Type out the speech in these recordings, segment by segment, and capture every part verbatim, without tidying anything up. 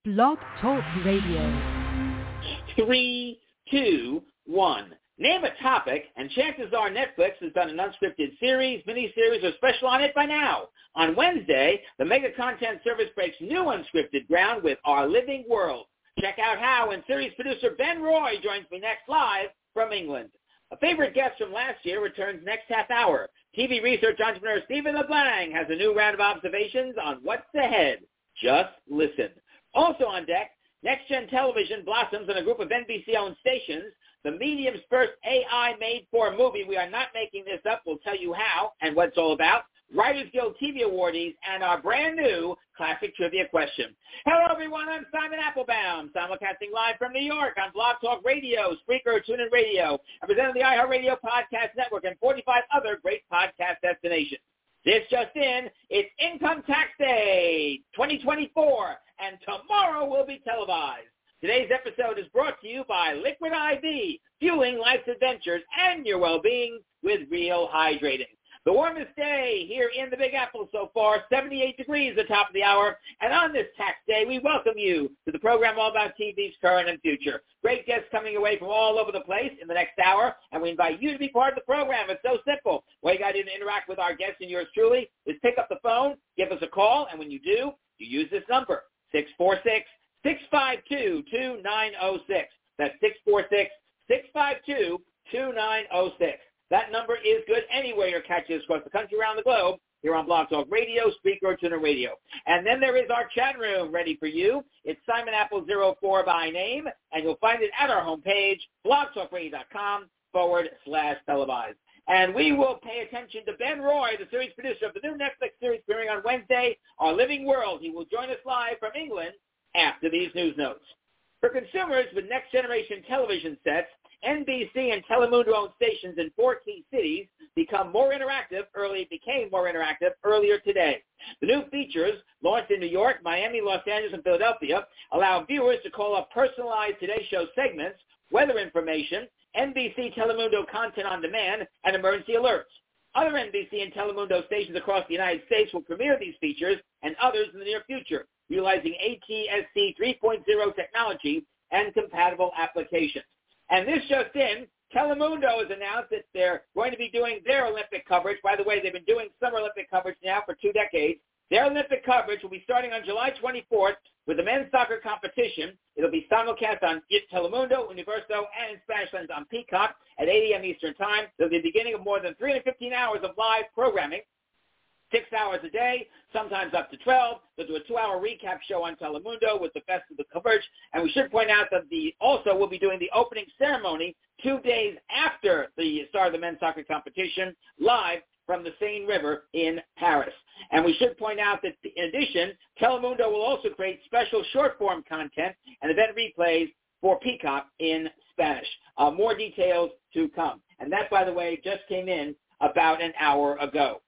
Blog Talk Radio. Three, two, one. Name a topic, and chances are Netflix has done an unscripted series, miniseries, or special on it by now. On Wednesday, the mega content service breaks new unscripted ground with Our Living World. Check out how, and series producer Ben Roy joins me next live from England. A favorite guest from last year returns next half hour. T V research entrepreneur Stephen LeBlanc has a new round of observations on what's ahead. Just listen. Also on deck, Next Gen Television blossoms in a group of N B C-owned stations. The medium's first A I-made-for movie. We are not making this up. We'll tell you how and what it's all about. Writers Guild T V awardees, and our brand new classic trivia question. Hello, everyone. I'm Simon Applebaum, simulcasting live from New York on Blog Talk Radio, Spreaker, TuneIn Radio, and presenting the iHeartRadio Podcast Network and forty-five other great podcast destinations. This just in, it's Income Tax Day twenty twenty-four, and tomorrow will be televised. Today's episode is brought to you by Liquid I V, fueling life's adventures and your well-being with real hydrating. The warmest day here in the Big Apple so far, seventy-eight degrees at the top of the hour. And on this tax day, we welcome you to the program all about T V's current and future. Great guests coming away from all over the place in the next hour, and we invite you to be part of the program. It's so simple. What you got to do to interact with our guests and yours truly is pick up the phone, give us a call, and when you do, you use this number, six four six, six five two, two nine zero six. That's six four six, six five two, two nine zero six. That number is good anywhere you're catching us across the country, around the globe, here on Blog Talk Radio, Spreaker, TuneIn Radio. And then there is our chat room ready for you. It's Simon Apple zero four by name, and you'll find it at our homepage, blogtalkradio.com forward slash televised. And we will pay attention to Ben Roy, the series producer of the new Netflix series premiering on Wednesday, Our Living World. He will join us live from England after these news notes. For consumers with next-generation television sets, N B C and Telemundo-owned stations in four key cities become more interactive early, became more interactive earlier today. The new features, launched in New York, Miami, Los Angeles, and Philadelphia, allow viewers to call up personalized Today Show segments, weather information, N B C Telemundo content on demand, and emergency alerts. Other N B C and Telemundo stations across the United States will premiere these features and others in the near future, utilizing A T S C three point oh technology and compatible applications. And this just in, Telemundo has announced that they're going to be doing their Olympic coverage. By the way, they've been doing Summer Olympic coverage now for two decades. Their Olympic coverage will be starting on July twenty-fourth with the men's soccer competition. It'll be simulcast on Telemundo, Universo, and in Spanish lands on Peacock at eight a.m. Eastern Time. There'll be the beginning of more than three hundred fifteen hours of live programming. Six hours a day, sometimes up to twelve. They'll do a two-hour recap show on Telemundo with the best of the coverage. And we should point out that the also we'll be doing the opening ceremony two days after the start of the men's soccer competition, live from the Seine River in Paris. And we should point out that, in addition, Telemundo will also create special short-form content and event replays for Peacock in Spanish. Uh, more details to come. And that, by the way, just came in about an hour ago.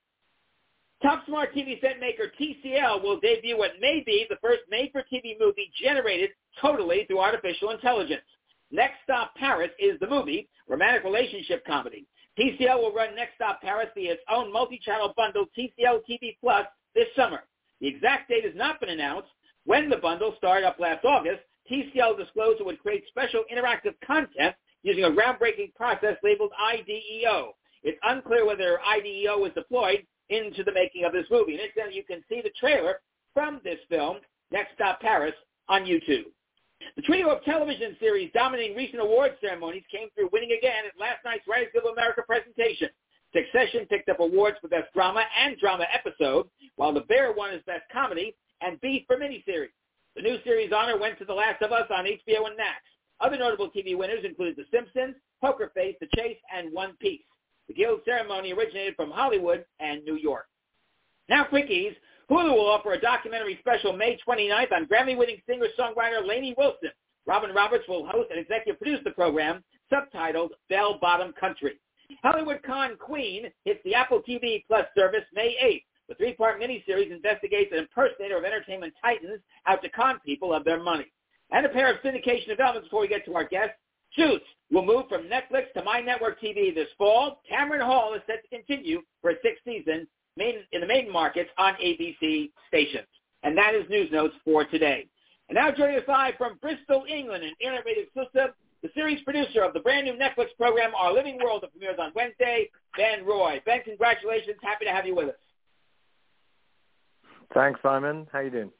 Top smart T V set maker T C L will debut what may be the first made-for-T V movie generated totally through artificial intelligence. Next Stop Paris is the movie, romantic relationship comedy. T C L will run Next Stop Paris via its own multi-channel bundle T C L T V Plus this summer. The exact date has not been announced. When the bundle started up last August, T C L disclosed it would create special interactive content using a groundbreaking process labeled I D E O. It's unclear whether I D E O was deployed into the making of this movie. And instead, you can see the trailer from this film, Next Stop Paris, on YouTube. The trio of television series dominating recent award ceremonies came through winning again at last night's Writers Guild of America presentation. Succession picked up awards for Best Drama and Drama Episode, while The Bear won as Best Comedy and Beef for Miniseries. The new series honor went to The Last of Us on H B O and Max. Other notable T V winners included The Simpsons, Poker Face, The Chase, and One Piece. The Guild ceremony originated from Hollywood and New York. Now, quickies. Hulu will offer a documentary special May twenty-ninth on Grammy-winning singer-songwriter Lainey Wilson. Robin Roberts will host and executive produce the program, subtitled Bell Bottom Country. Hollywood Con Queen hits the Apple T V Plus service May eighth. The three-part miniseries investigates an impersonator of entertainment titans out to con people of their money. And a pair of syndication developments before we get to our guests. Suits will move from Netflix to My Network T V this fall. Tamron Hall is set to continue for a sixth season in the main markets on A B C stations. And that is news notes for today. And now joining us live from Bristol, England, an innovative exclusive, the series producer of the brand new Netflix program, Our Living World, that premieres on Wednesday, Ben Roy. Ben, congratulations. Happy to have you with us. Thanks, Simon. How you doing?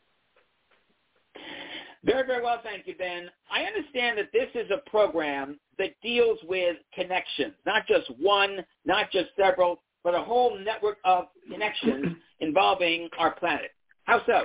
Very, very well, thank you, Ben. I understand that this is a program that deals with connections, not just one, not just several, but a whole network of connections involving our planet. How so?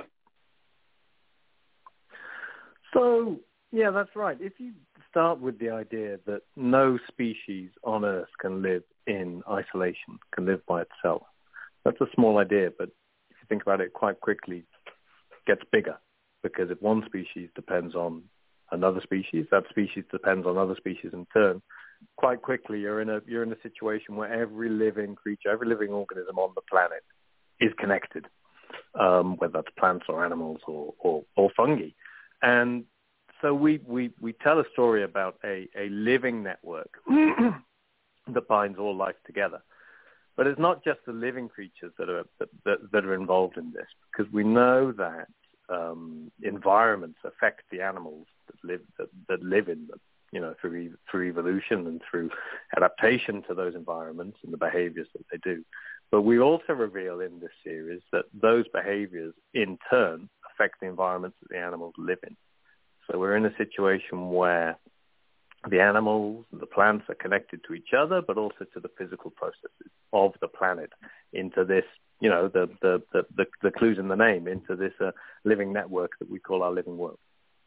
So, yeah, that's right. If you start with the idea that no species on Earth can live in isolation, can live by itself, that's a small idea, but if you think about it quite quickly, it gets bigger. Because if one species depends on another species, that species depends on other species in turn. Quite quickly, you're in a you're in a situation where every living creature, every living organism on the planet is connected, um, whether that's plants or animals or, or, or fungi. And so we, we, we tell a story about a, a living network that binds all life together. But it's not just the living creatures that are that, that, that are involved in this, because we know that Um, environments affect the animals that live that, that live in them, you know, through through evolution and through adaptation to those environments and the behaviors that they do. But we also reveal in this series that those behaviors in turn affect the environments that the animals live in. So we're in a situation where the animals and the plants are connected to each other, but also to the physical processes of the planet into this, you know, the the, the, the, the clues in the name, into this uh, living network that we call our living world.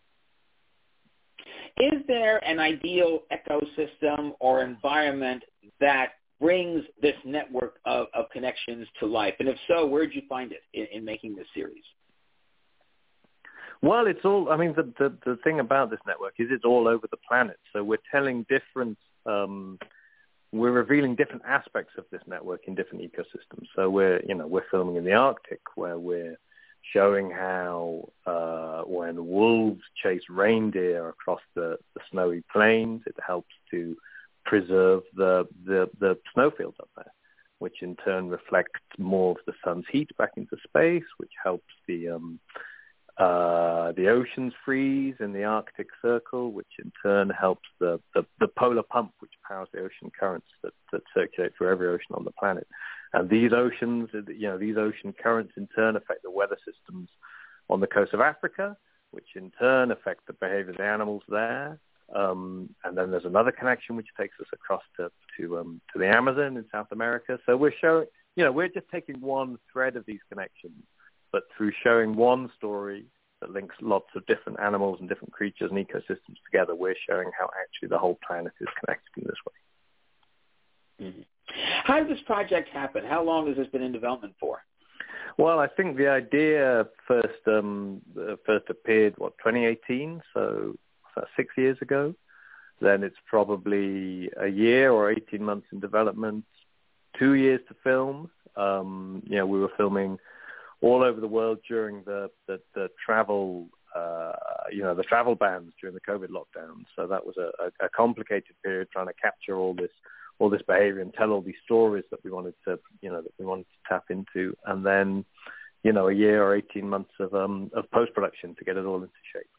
Is there an ideal ecosystem or environment that brings this network of, of connections to life? And if so, where did you find it in, in making this series? Well, it's all, I mean, the, the, the thing about this network is it's all over the planet. So we're telling different, um, we're revealing different aspects of this network in different ecosystems. So we're, you know, we're filming in the Arctic, where we're showing how uh, when wolves chase reindeer across the, the snowy plains, it helps to preserve the, the, the snowfields up there, which in turn reflects more of the sun's heat back into space, which helps the um, Uh, the oceans freeze in the Arctic Circle, which in turn helps the, the, the polar pump, which powers the ocean currents that, that circulate through every ocean on the planet. And these oceans, you know, these ocean currents in turn affect the weather systems on the coast of Africa, which in turn affect the behavior of the animals there. Um, and then there's another connection which takes us across to to, um, to the Amazon in South America. So we're showing, you know, we're just taking one thread of these connections, but through showing one story that links lots of different animals and different creatures and ecosystems together, we're showing how actually the whole planet is connected in this way. Mm-hmm. How did this project happen? How long has this been in development for? Well, I think the idea first um, first appeared, what, twenty eighteen, so six years ago. Then it's probably a year or eighteen months in development, two years to film. Um, you know, we were filming all over the world during the, the, the travel, uh, you know, the travel bans during the COVID lockdown. So that was a, a complicated period, trying to capture all this, all this behavior and tell all these stories that we wanted to, you know, that we wanted to tap into. And then, you know, a year or eighteen months of, um, of post-production to get it all into shape.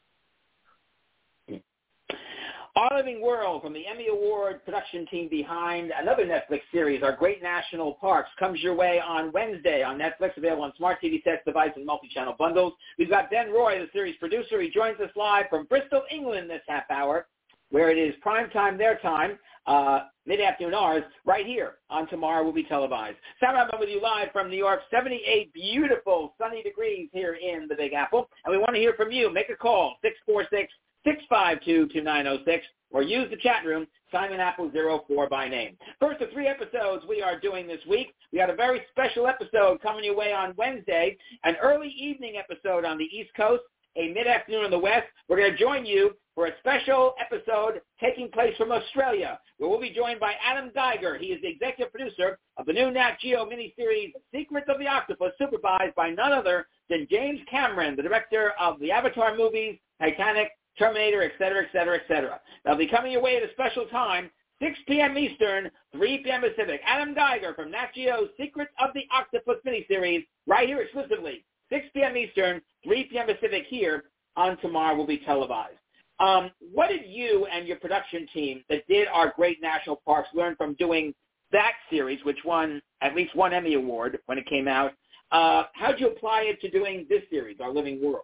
Our Living World, from the Emmy Award production team behind another Netflix series, Our Great National Parks, comes your way on Wednesday on Netflix, available on smart T V sets, device, and multi-channel bundles. We've got Ben Roy, the series producer. He joins us live from Bristol, England this half hour, where it is prime time their time, uh, mid-afternoon ours, right here on Tomorrow Will Be Televised. Sam, I'm with you live from New York, seventy-eight beautiful sunny degrees here in the Big Apple, and we want to hear from you. Make a call, six four six, six five two, two nine zero six, or use the chat room, Simon Apple zero four by name. First of three episodes we are doing this week. We got a very special episode coming your way on Wednesday, an early evening episode on the East Coast, a mid-afternoon in the West. We're going to join you for a special episode taking place from Australia, where we'll be joined by Adam Geiger. He is the executive producer of the new Nat Geo miniseries Secrets of the Octopus, supervised by none other than James Cameron, the director of the Avatar movies, Titanic, Terminator, et cetera, et cetera, et cetera. They'll be coming your way at a special time, six p.m. Eastern, three p.m. Pacific. Adam Geiger from Nat Geo's Secrets of the Octopus miniseries, right here exclusively, six p.m. Eastern, three p.m. Pacific, here on tomorrow will be televised. Um, what did you and your production team that did our Great National Parks learn from doing that series, which won at least one Emmy Award when it came out? Uh, how did you apply it to doing this series, Our Living World?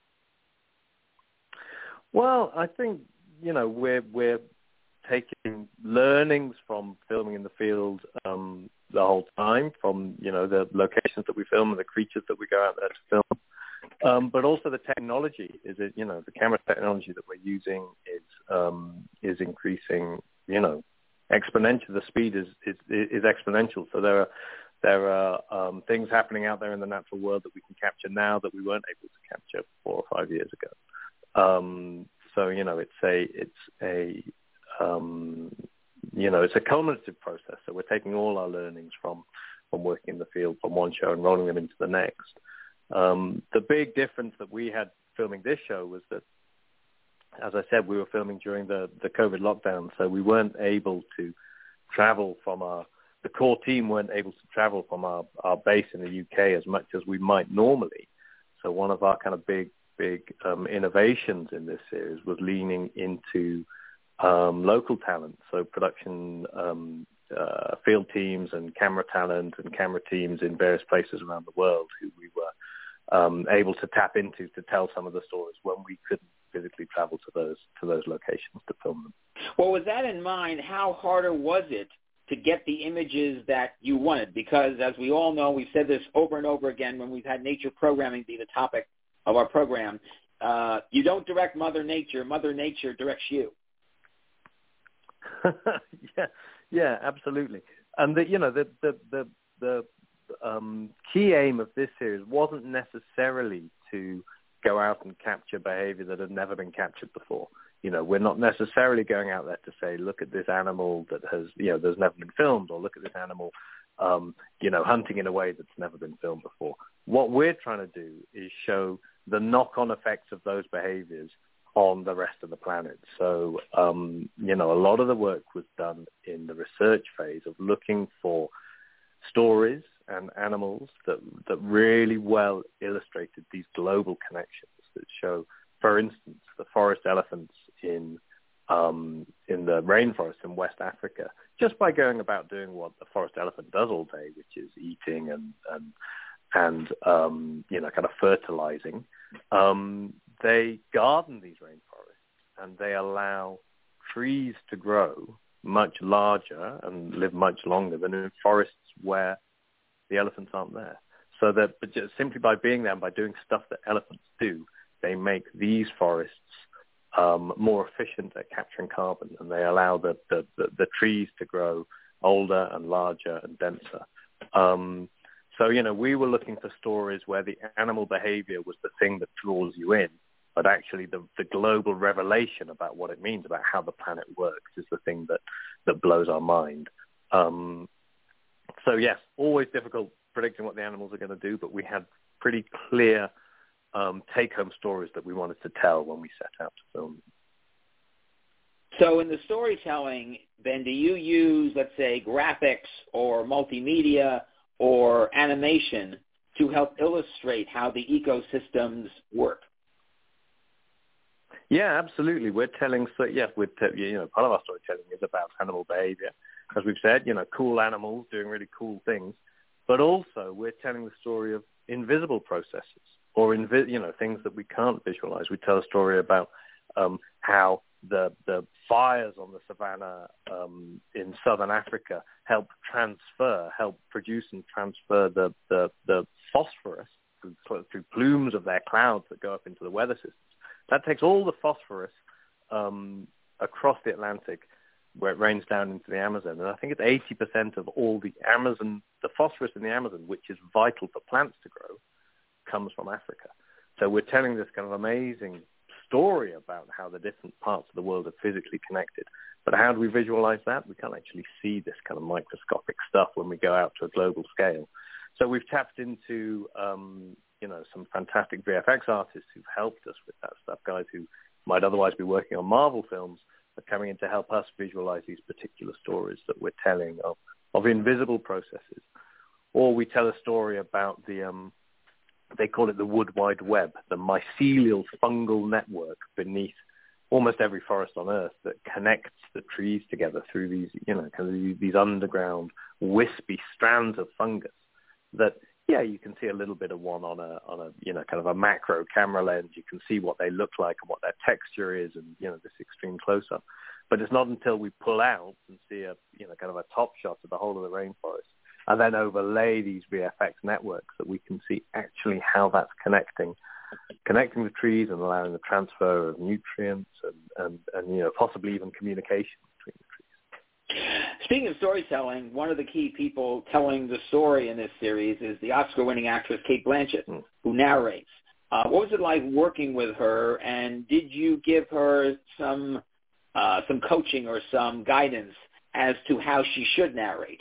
Well, I think, you know, we're, we're taking learnings from filming in the field um, the whole time, from, you know, the locations that we film and the creatures that we go out there to film. Um, but also the technology is, it, you know, the camera technology that we're using is um, is increasing, you know, exponential. The speed is, is is exponential. So there are there are um, things happening out there in the natural world that we can capture now that we weren't able to capture four or five years ago. Um, so you know, it's a it's a um, you know it's a cumulative process. So we're taking all our learnings from from working in the field from one show and rolling them into the next. Um, the big difference that we had filming this show was that, as I said, we were filming during the, the COVID lockdown, so we weren't able to travel from our, the core team weren't able to travel from our, our base in the U K as much as we might normally. So one of our kind of big, big um, innovations in this series was leaning into um, local talent, so production um, uh, field teams and camera talent and camera teams in various places around the world who we were Um, able to tap into to tell some of the stories when we couldn't physically travel to those to those locations to film them. Well, with that in mind, how harder was it to get the images that you wanted? Because as we all know, we've said this over and over again when we've had nature programming be the topic of our program. Uh, you don't direct Mother Nature; Mother Nature directs you. yeah, yeah, absolutely. And the, you know the the the, the Um, key aim of this series wasn't necessarily to go out and capture behavior that had never been captured before. You know, we're not necessarily going out there to say, look at this animal that has, you know, there's never been filmed, or look at this animal, um, you know, hunting in a way that's never been filmed before. What we're trying to do is show the knock-on effects of those behaviors on the rest of the planet. So, um, you know, a lot of the work was done in the research phase of looking for stories and animals that that really well illustrated these global connections that show, for instance, the forest elephants in um, in the rainforest in West Africa, just by going about doing what the forest elephant does all day, which is eating and and and um, you know kind of fertilizing. Um, they garden these rainforests and they allow trees to grow much larger and live much longer than in forests where the elephants aren't there. So that but just simply by being there and by doing stuff that elephants do, they make these forests um, more efficient at capturing carbon, and they allow the, the, the, the trees to grow older and larger and denser. Um, so, you know, we were looking for stories where the animal behavior was the thing that draws you in, but actually the, the global revelation about what it means, about how the planet works, is the thing that, that blows our mind. Um, So, yes, always difficult predicting what the animals are going to do, but we had pretty clear um, take-home stories that we wanted to tell when we set out to film. So in the storytelling, then, do you use, let's say, graphics or multimedia or animation to help illustrate how the ecosystems work? Yeah, absolutely. We're telling, so yeah, we're te- you know, part of our storytelling is about animal behavior. As we've said, you know, cool animals doing really cool things, but also we're telling the story of invisible processes or, invi- you know, things that we can't visualize. We tell a story about um, how the the fires on the savanna um, in southern Africa help transfer, help produce and transfer the, the, the phosphorus through, through plumes of their clouds that go up into the weather systems. That takes all the phosphorus um, across the Atlantic, where it rains down into the Amazon. And I think it's eighty percent of all the Amazon, the phosphorus in the Amazon, which is vital for plants to grow, comes from Africa. So we're telling this kind of amazing story about how the different parts of the world are physically connected. But how do we visualize that? We can't actually see this kind of microscopic stuff when we go out to a global scale. So we've tapped into, um, you know, some fantastic V F X artists who've helped us with that stuff, guys who might otherwise be working on Marvel films, are coming in to help us visualize these particular stories that we're telling of, of invisible processes. Or we tell a story about the um, they call it the wood wide web, the mycelial fungal network beneath almost every forest on Earth that connects the trees together through these, you know, kind of these underground wispy strands of fungus that, yeah, you can see a little bit of one on a, on a, you know, kind of a macro camera lens. You can see what they look like and what their texture is and, you know, this extreme close-up. But it's not until we pull out and see a, you know, kind of a top shot of the whole of the rainforest and then overlay these V F X networks that we can see actually how that's connecting connecting the trees and allowing the transfer of nutrients and, and, and, you know, possibly even communication between the trees. Speaking of storytelling, one of the key people telling the story in this series is the Oscar-winning actress Cate Blanchett, mm. who narrates. Uh, what was it like working with her, and did you give her some uh, some coaching or some guidance as to how she should narrate?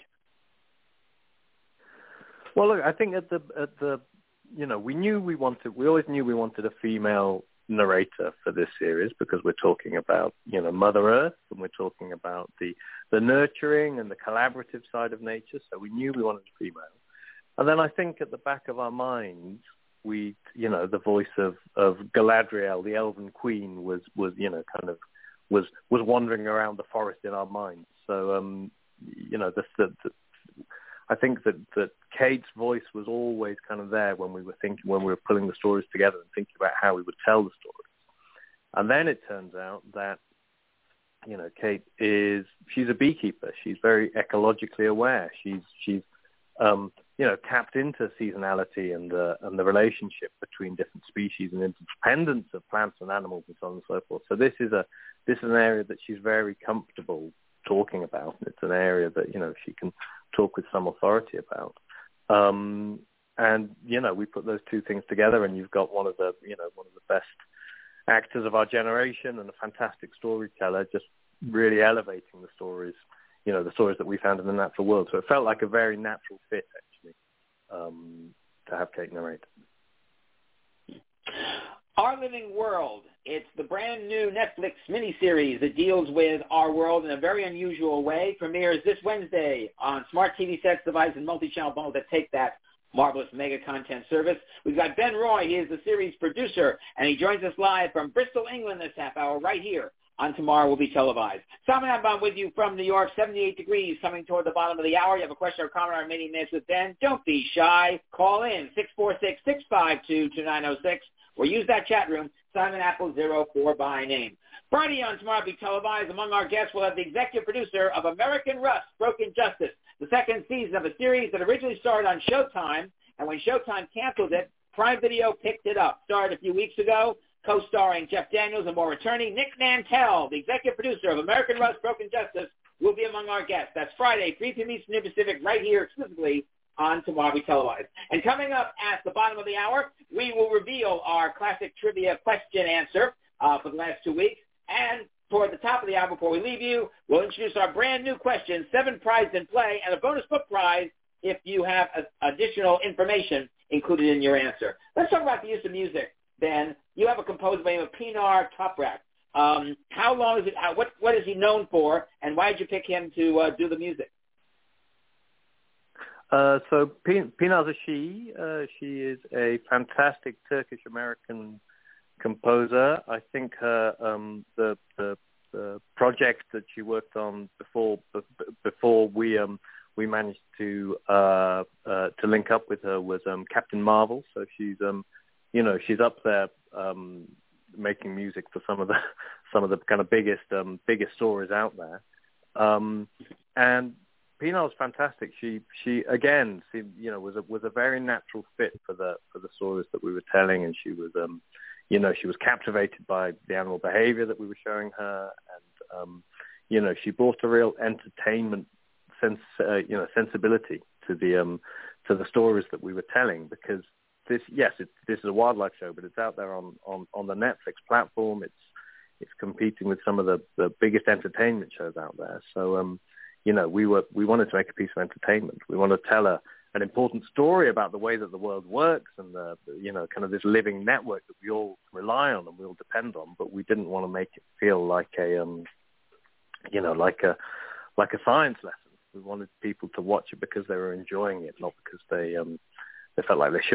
Well, look, I think at the at the you know, we knew we wanted, we always knew we wanted a female narrator for this series because we're talking about, you know, Mother Earth and we're talking about the, the nurturing and the collaborative side of nature. So we knew we wanted a female. And then I think at the back of our minds, we, you know, the voice of, of Galadriel, the Elven Queen was, was, you know, kind of was, was wandering around the forest in our minds. So, um, you know, the, the, the I think that, that Cate's voice was always kind of there when we were thinking, when we were pulling the stories together and thinking about how we would tell the stories. And then it turns out that, you know, Cate is, she's a beekeeper. She's very ecologically aware. She's, she's, um, you know, tapped into seasonality and, uh, and the relationship between different species and interdependence of plants and animals and so on and so forth. So this is a, this is an area that she's very comfortable talking about. It's an area that, you know, she can talk with some authority about. Um, and, you know, we put those two things together and you've got one of the, you know, one of the best actors of our generation and a fantastic storyteller just really elevating the stories, you know, the stories that we found in the natural world. So it felt like a very natural fit, actually, um, to have Cate narrate. Our Living World. It's the brand new Netflix miniseries that deals with our world in a very unusual way. Premieres this Wednesday on smart T V sets, devices, and multi-channel bundles that take that marvelous mega content service. We've got Ben Roy. He is the series producer, and he joins us live from Bristol, England this half hour right here on Tomorrow Will Be Televised. Simon Abban with you from New York, seventy-eight degrees, coming toward the bottom of the hour. You have a question or comment on Mini Minutes with Ben? Don't be shy. Call in six four six, six five two, two nine zero six or use that chat room, Simon Apple zero four by name. Friday on Tomorrow Will Be Televised, among our guests, we'll have the executive producer of American Rust, Broken Justice, the second season of a series that originally started on Showtime, and when Showtime canceled it, Prime Video picked it up. Started a few weeks ago, co-starring Jeff Daniels and more attorney Nick Nantel, the executive producer of American Rust, Broken Justice, will be among our guests. That's Friday, three p.m. Eastern Pacific, right here exclusively on Tomorrow Will Be Televised. And coming up at the bottom of the hour, we will reveal our classic trivia question answer uh, for the last two weeks. And toward the top of the hour, before we leave you, we'll introduce our brand new question, seven prizes in play, and a bonus book prize if you have a, additional information included in your answer. Let's talk about the use of music, Ben. You have a composer by the name of Pinar Toprak. Um, how long is it? How, what what is he known for, and why did you pick him to uh, do the music? Uh, so Pinar's a she. Uh, she is a fantastic Turkish-American composer. I think her um, the, the the project that she worked on before before we um, we managed to uh, uh, to link up with her was um, Captain Marvel. So she's um, you know she's up there um, making music for some of the some of the kind of biggest um, biggest stories out there, um, and Pinar was fantastic. She, she again, seemed, you know, was a was a very natural fit for the for the stories that we were telling, and she was, um, you know, she was captivated by the animal behavior that we were showing her, and um, you know, she brought a real entertainment sense, uh, you know, sensibility to the um to the stories that we were telling. Because this, yes, it, this is a wildlife show, but it's out there on, on, on the Netflix platform. It's it's competing with some of the, the biggest entertainment shows out there. So um. You know, we were we wanted to make a piece of entertainment. We want to tell a, an important story about the way that the world works and the, the you know kind of this living network that we all rely on and we all depend on. But we didn't want to make it feel like a um, you know like a like a science lesson. We wanted people to watch it because they were enjoying it, not because they um, they felt like they should.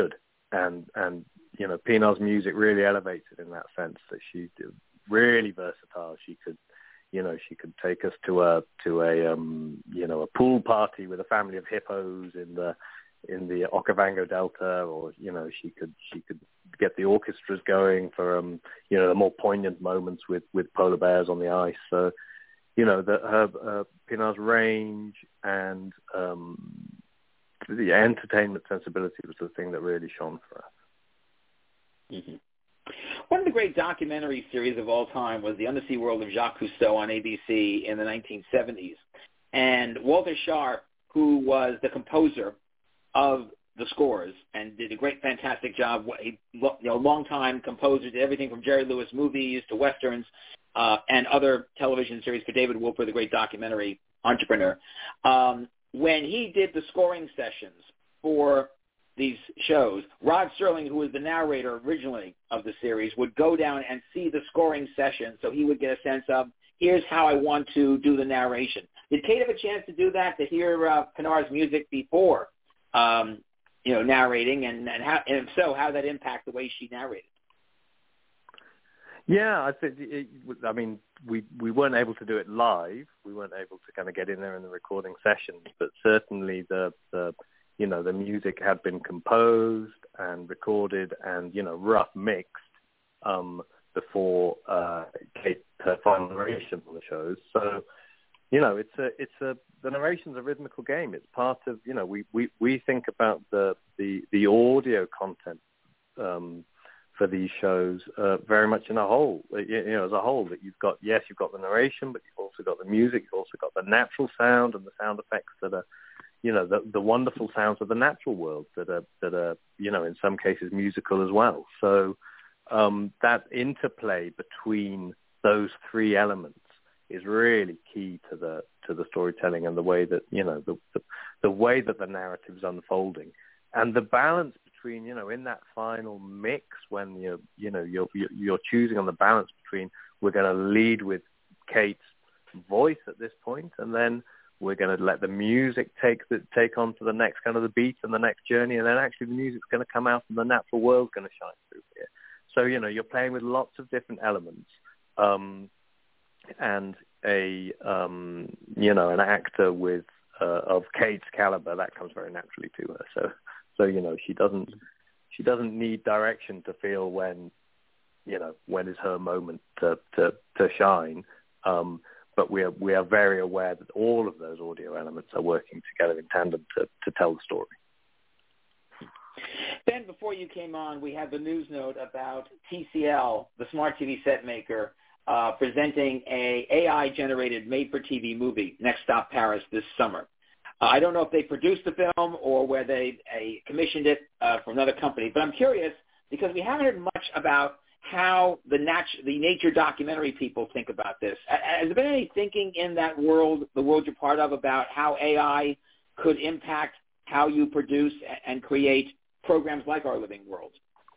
and and you know, Pinar's music really elevates it in that sense that she's really versatile. She could, you know, she could take us to a to a um, you know, a pool party with a family of hippos in the in the Okavango Delta, or you know, she could she could get the orchestras going for um, you know, the more poignant moments with, with polar bears on the ice. So, you know, the, her uh, Pinar's range and um, the entertainment sensibility was the thing that really shone for us. Mm-hmm. One of the great documentary series of all time was The Undersea World of Jacques Cousteau on A B C in the nineteen seventies. And Walter Sharp, who was the composer of the scores and did a great, fantastic job, a you know, long-time composer, did everything from Jerry Lewis movies to westerns uh, and other television series for David Wolper, the great documentary entrepreneur. Um, when he did the scoring sessions for these shows, Rod Serling, who was the narrator originally of the series, would go down and see the scoring session so he would get a sense of, here's how I want to do the narration. Did Kate have a chance to do that, to hear uh, Pinar's music before, um, you know, narrating, and, and, how, and if so, how did that impact the way she narrated? Yeah, I think, it, I mean, we, we weren't able to do it live. We weren't able to kind of get in there in the recording sessions, but certainly the, the you know, the music had been composed and recorded and, you know, rough mixed um, before uh, Kate, her final narration on the shows. So, you know, it's a, it's a, the narration's a rhythmical game. It's part of, you know, we, we, we think about the, the, the audio content um, for these shows uh, very much in a whole, you know, as a whole, that you've got, yes, you've got the narration, but you've also got the music, you've also got the natural sound and the sound effects that are, you know, the, the wonderful sounds of the natural world that are, that are, you know, in some cases musical as well. So um, that interplay between those three elements is really key to the to the storytelling and the way that, you know, the, the the way that the narrative is unfolding, and the balance between, you know, in that final mix when you're, you know, you're you're choosing on the balance between, we're going to lead with Kate's voice at this point, and then we're going to let the music take the, take on to the next kind of the beat and the next journey, and then actually the music's going to come out and the natural world's going to shine through here. So, you know, you're playing with lots of different elements. Um, and a, um, you know, an actor with, uh, of Kate's caliber, that comes very naturally to her. So, so, you know, she doesn't, she doesn't need direction to feel when, you know, when is her moment to, to, to shine. Um, but we are, we are very aware that all of those audio elements are working together in tandem to, to tell the story. Ben, before you came on, we had the news note about T C L, the smart T V set maker, Uh, presenting a AI-generated made-for-T V movie, Next Stop Paris, this summer. Uh, I don't know if they produced the film or where they uh, commissioned it uh, from another company, but I'm curious because we haven't heard much about how the, nat- the nature documentary people think about this. Has there been any thinking in that world, the world you're part of, about how A I could impact how you produce and create programs like Our Living World?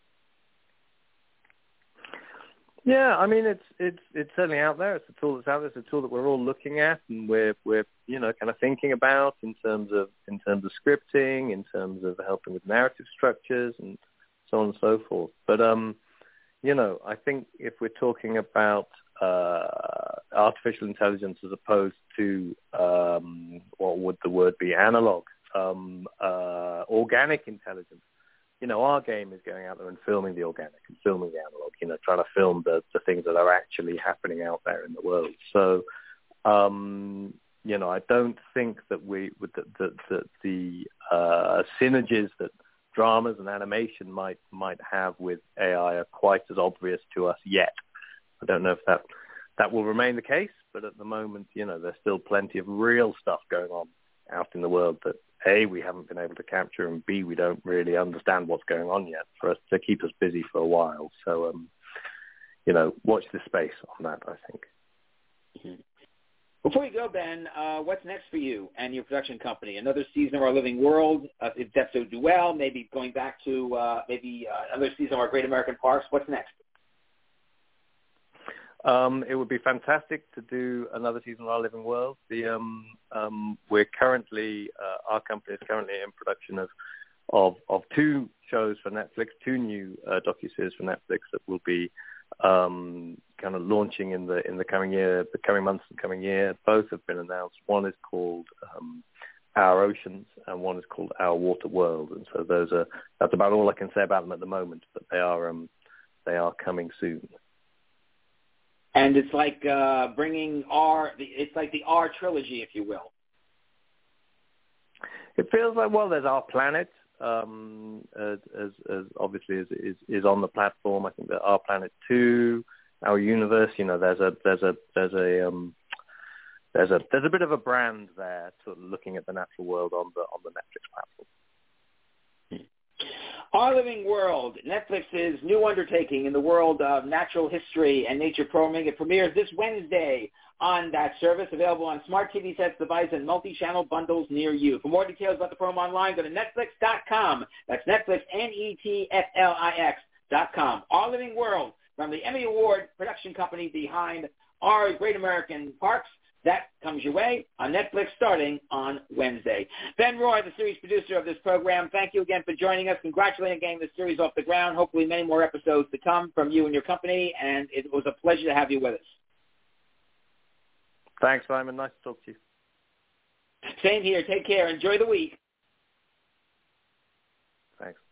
Yeah, I mean, it's it's it's certainly out there. It's a tool that's out there. It's a tool that we're all looking at, and we're we're you know kind of thinking about in terms of in terms of scripting, in terms of helping with narrative structures, and so on and so forth. But um, you know, I think if we're talking about uh, artificial intelligence as opposed to um, what would the word be, analog, um, uh, organic intelligence. You know, our game is going out there and filming the organic and filming the analog, you know, trying to film the, the things that are actually happening out there in the world. So, um, you know, I don't think that we, with the, the, the, the uh, synergies that dramas and animation might, might have with A I are quite as obvious to us yet. I don't know if that, that will remain the case, but at the moment, you know, there's still plenty of real stuff going on out in the world that, A, we haven't been able to capture, and B, we don't really understand what's going on yet for us to keep us busy for a while. So, um, you know, watch this space on that, I think. Mm-hmm. Before you go, Ben, uh, what's next for you and your production company? Another season of Our Living World, uh, if that's so do well, maybe going back to uh, maybe uh, another season of Our Great American Parks. What's next? Um, it would be fantastic to do another season of Our Living World. The um, um, we're currently uh, our company is currently in production of of of two shows for Netflix, two new uh, docuseries for Netflix that will be um, kind of launching in the in the coming year, the coming months and coming year. Both have been announced. One is called um, Our Oceans, and one is called Our Water World. And so those are that's about all I can say about them at the moment. But they are um, they are coming soon. And it's like uh, bringing R. It's like the R trilogy, if you will. It feels like, well, there's Our Planet, um, as, as, as obviously is, is is on the platform. I think that Our Planet Two, Our Universe. You know, there's a there's a there's a um, there's a there's a bit of a brand there, sort of looking at the natural world on the on the Netflix platform. Our Living World, Netflix's new undertaking in the world of natural history and nature programming. It premieres this Wednesday on that service, available on smart T V sets, device, and multi-channel bundles near you. For more details about the program online, go to netflix dot com. That's Netflix, N E T F L I X dot com. Our Living World, from the Emmy Award production company behind Our Great American Parks. That comes your way on Netflix starting on Wednesday. Ben Roy, the series producer of this program, thank you again for joining us. Congratulating on getting this series off the ground. Hopefully many more episodes to come from you and your company, and it was a pleasure to have you with us. Thanks, Simon. Nice to talk to you. Same here. Take care. Enjoy the week. Thanks.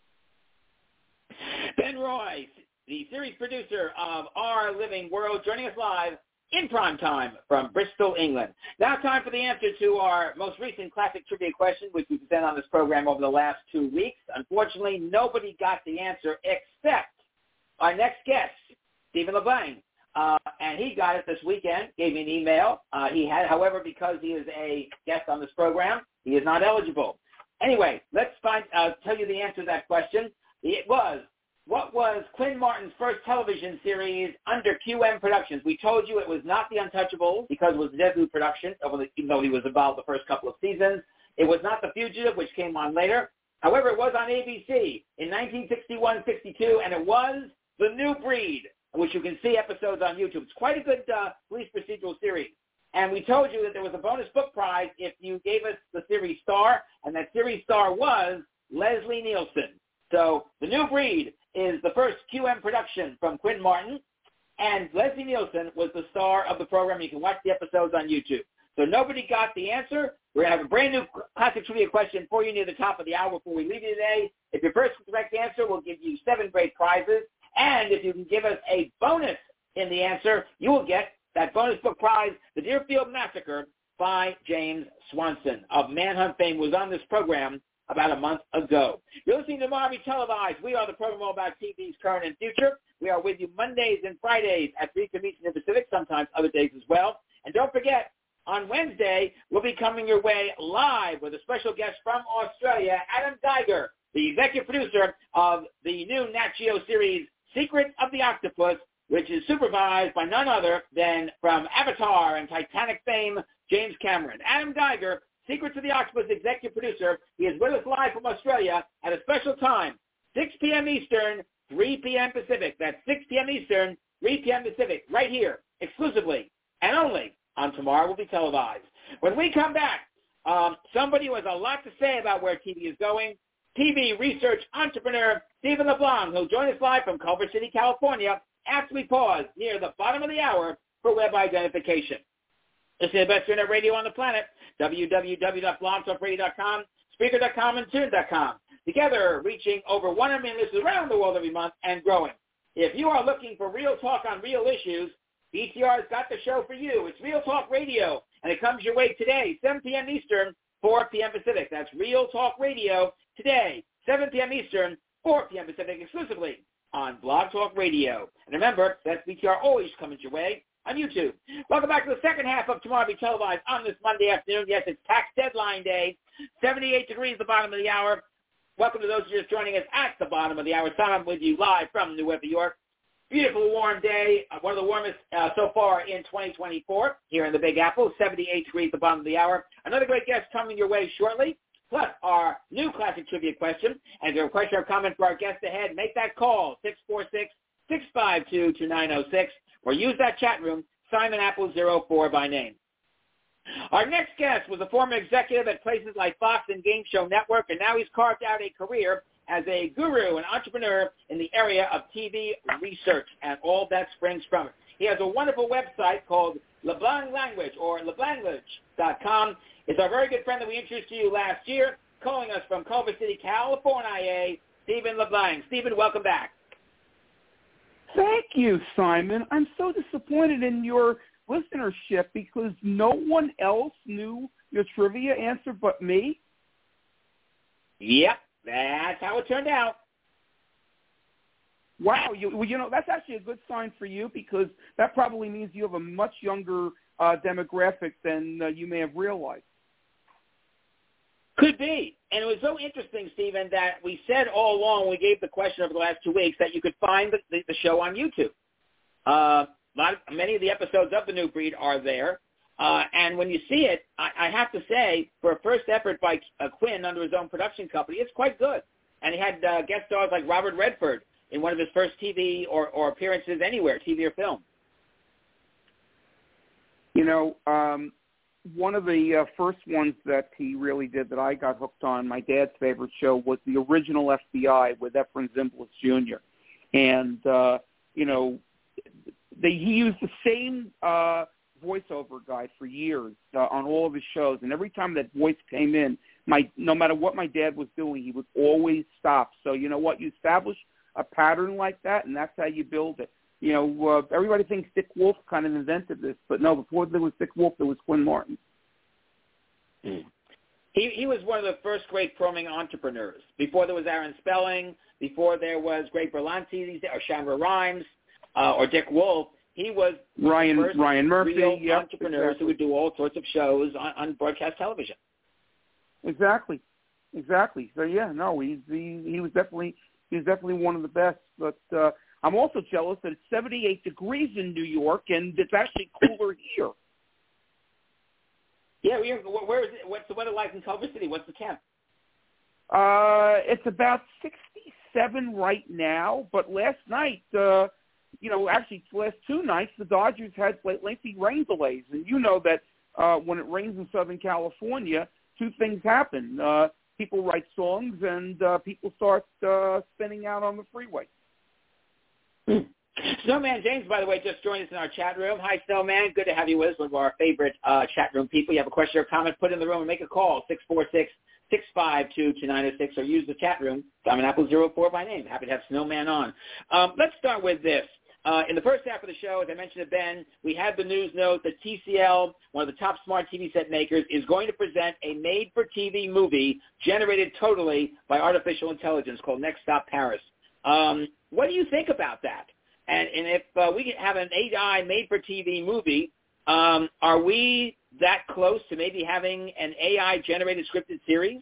Ben Roy, the series producer of Our Living World, joining us live in prime time from Bristol, England. Now time for the answer to our most recent classic trivia question, which we've sent on this program over the last two weeks. Unfortunately, nobody got the answer except our next guest, Stephen LeBlanc. Uh, and he got it this weekend, gave me an email. Uh, he had, however, because he is a guest on this program, he is not eligible. Anyway, let's find, uh, tell you the answer to that question. It was, what was Quinn Martin's first television series under Q M Productions? We told you it was not The Untouchables because it was a Deadly production, even though he was involved the first couple of seasons. It was not The Fugitive, which came on later. However, it was on A B C in nineteen sixty-one sixty-two, and it was The New Breed, which you can see episodes on YouTube. It's quite a good uh, police procedural series. And we told you that there was a bonus book prize if you gave us the series star, and that series star was Leslie Nielsen. So The New Breed is the first Q M production from Quinn Martin, and Leslie Nielsen was the star of the program. You can watch the episodes on YouTube. So nobody got the answer. We're going to have a brand new classic trivia question for you near the top of the hour before we leave you today. If your first correct answer, we'll give you seven great prizes. And if you can give us a bonus in the answer, you will get that bonus book prize, The Deerfield Massacre by James Swanson of Manhunt fame, was on this program about a month ago. You're listening to Marby Televised. We are the program all about T V's current and future. We are with you Mondays and Fridays at three p.m. Eastern Pacific, sometimes other days as well. And don't forget, on Wednesday, we'll be coming your way live with a special guest from Australia, Adam Geiger, the executive producer of the new Nat Geo series Secrets of the Octopus, which is supervised by none other than from Avatar and Titanic fame, James Cameron. Adam Geiger, Secrets of the Octopus executive producer. He is with us live from Australia at a special time, six p.m. Eastern, three p.m. Pacific. That's six p.m. Eastern, three p.m. Pacific, right here, exclusively and only on Tomorrow Will Be Televised. When we come back, um, somebody who has a lot to say about where T V is going, T V research entrepreneur Stephen LeBlanc, who'll join us live from Culver City, California, after we pause near the bottom of the hour for web identification. This is the best internet radio on the planet, w w w dot blog talk radio dot com, Spreaker dot com, and Tune dot com. Together, reaching over one hundred million listeners around the world every month and growing. If you are looking for real talk on real issues, B T R's got the show for you. It's Real Talk Radio, and it comes your way today, seven p.m. Eastern, four p.m. Pacific. That's Real Talk Radio today, seven p.m. Eastern, four p.m. Pacific, exclusively on Blog Talk Radio. And remember, that's B T R always coming your way on YouTube. Welcome back to the second half of Tomorrow Will Be Televised on this Monday afternoon. Yes, it's tax deadline day. seventy-eight degrees the bottom of the hour. Welcome to those who are just joining us at the bottom of the hour. Tom, I'm with you live from New York, New York. Beautiful warm day, uh, one of the warmest uh, so far in twenty twenty-four here in the Big Apple, seventy-eight degrees the bottom of the hour. Another great guest coming your way shortly, plus our new classic trivia question. And if you have a question or comment for our guest ahead, make that call, six four six, six five two, two nine zero six, or use that chat room, Simon Apple zero four by name. Our next guest was a former executive at places like Fox and Game Show Network, and now he's carved out a career as a guru and entrepreneur in the area of T V research, and all that springs from it. He has a wonderful website called LeBlanc Language, or leblanguage dot com. It's our very good friend that we introduced to you last year, calling us from Culver City, California, Stephen LeBlanc. Stephen, welcome back. Thank you, Simon. I'm so disappointed in your listenership because no one else knew your trivia answer but me. Yep, that's how it turned out. Wow, you, well, you know, that's actually a good sign for you because that probably means you have a much younger uh, demographic than uh, you may have realized. Could be. And it was so interesting, Stephen, that we said all along when we gave the question over the last two weeks that you could find the, the, the show on YouTube. Uh, a lot of, many of the episodes of The New Breed are there. Uh, and when you see it, I, I have to say, for a first effort by uh, Quinn under his own production company, it's quite good. And he had uh, guest stars like Robert Redford in one of his first T V or, or appearances anywhere, T V or film. You know, um, one of the uh, first ones that he really did that I got hooked on, my dad's favorite show, was the original F B I with Efren Zimbalist Junior And, uh, you know, they, he used the same uh, voiceover guy for years uh, on all of his shows. And every time that voice came in, my no matter what my dad was doing, he would always stop. So you know what? You establish a pattern like that, and that's how you build it. You know, uh, everybody thinks Dick Wolf kind of invented this, but no, before there was Dick Wolf, there was Quinn Martin. Mm. He he was one of the first great programming entrepreneurs. Before there was Aaron Spelling, before there was Greg Berlanti, or Shamra Rhimes, uh, or Dick Wolf, he was Ryan the first Ryan Murphy, real yep, entrepreneurs exactly. who would do all sorts of shows on, on broadcast television. Exactly, exactly. So yeah, no, he's he, he was definitely he was definitely one of the best, but. Uh, I'm also jealous that it's seventy-eight degrees in New York, and it's actually cooler here. Yeah, we're, where is it? What's the weather like in Culver City? What's the temp? Uh, it's about sixty-seven right now, but last night, uh, you know, actually the last two nights, the Dodgers had lengthy rain delays, and you know that uh, when it rains in Southern California, two things happen. Uh, people write songs, and uh, people start uh, spinning out on the freeway. Snowman James, by the way, just joined us in our chat room. Hi, Snowman. Good to have you with us, one of our favorite uh, chat room people. You have a question or comment, put it in the room and make a call, six four six, six five two, two nine zero six, or use the chat room, Simon Apple zero four by name. Happy to have Snowman on. Um, let's start with this. Uh, in the first half of the show, as I mentioned to Ben, we had the news note that T C L, one of the top smart T V set makers, is going to present a made-for-T V movie generated totally by artificial intelligence called Next Stop Paris. Um, what do you think about that? And, and if uh, we have an A I made-for-T V movie, um, are we that close to maybe having an A I-generated scripted series?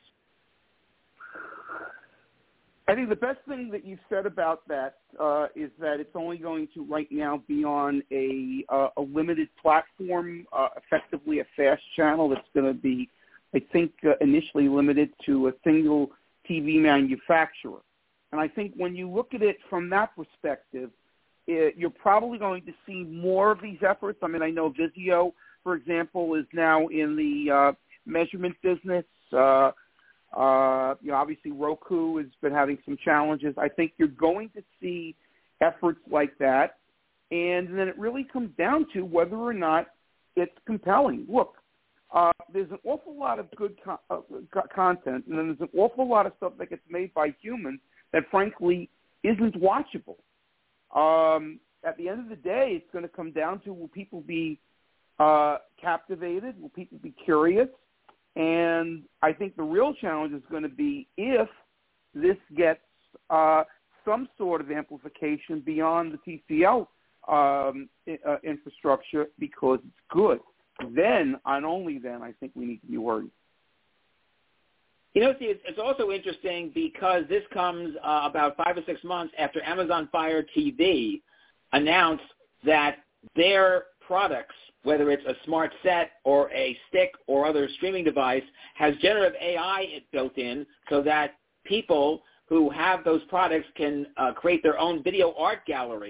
I think the best thing that you've said about that uh, is that it's only going to right now be on a, uh, a limited platform, uh, effectively a fast channel that's going to be, I think, uh, initially limited to a single T V manufacturer. And I think when you look at it from that perspective, it, you're probably going to see more of these efforts. I mean, I know Vizio, for example, is now in the uh, measurement business. Uh, uh, you know, obviously Roku has been having some challenges. I think you're going to see efforts like that, and then it really comes down to whether or not it's compelling. Look, uh, there's an awful lot of good co- uh, content, and then there's an awful lot of stuff that gets made by humans that, frankly, isn't watchable. Um, at the end of the day, it's going to come down to will people be uh, captivated? Will people be curious? And I think the real challenge is going to be if this gets uh, some sort of amplification beyond the T C L um, uh, infrastructure because it's good. Then, and only then, I think we need to be worried. You know, see, it's, it's also interesting because this comes uh, about five or six months after Amazon Fire T V announced that their products, whether it's a smart set or a stick or other streaming device, has generative A I built in so that people who have those products can uh, create their own video art gallery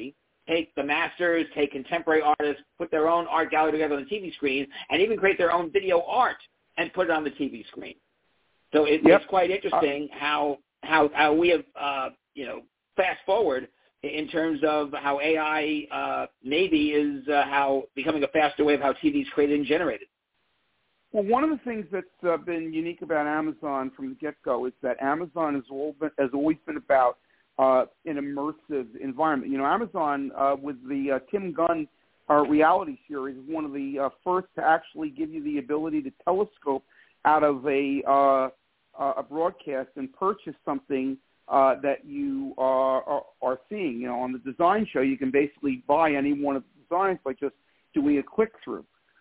take the masters, take contemporary artists, put their own art gallery together on the T V screen, and even create their own video art and put it on the T V screen. So it, yep. it's quite interesting uh, how how how we have uh, you know fast forward in terms of how A I uh, maybe is uh, how becoming a faster way of how T V is created and generated. Well, one of the things that's uh, been unique about Amazon from the get-go is that Amazon has, all been, has always been about uh, an immersive environment. You know, Amazon, uh, with the uh, Tim Gunn uh, reality series, is one of the uh, first to actually give you the ability to telescope out of a, uh, a broadcast and purchase something uh, that you uh, are, are seeing. You know, on the design show, you can basically buy any one of the designs by just doing a click-through.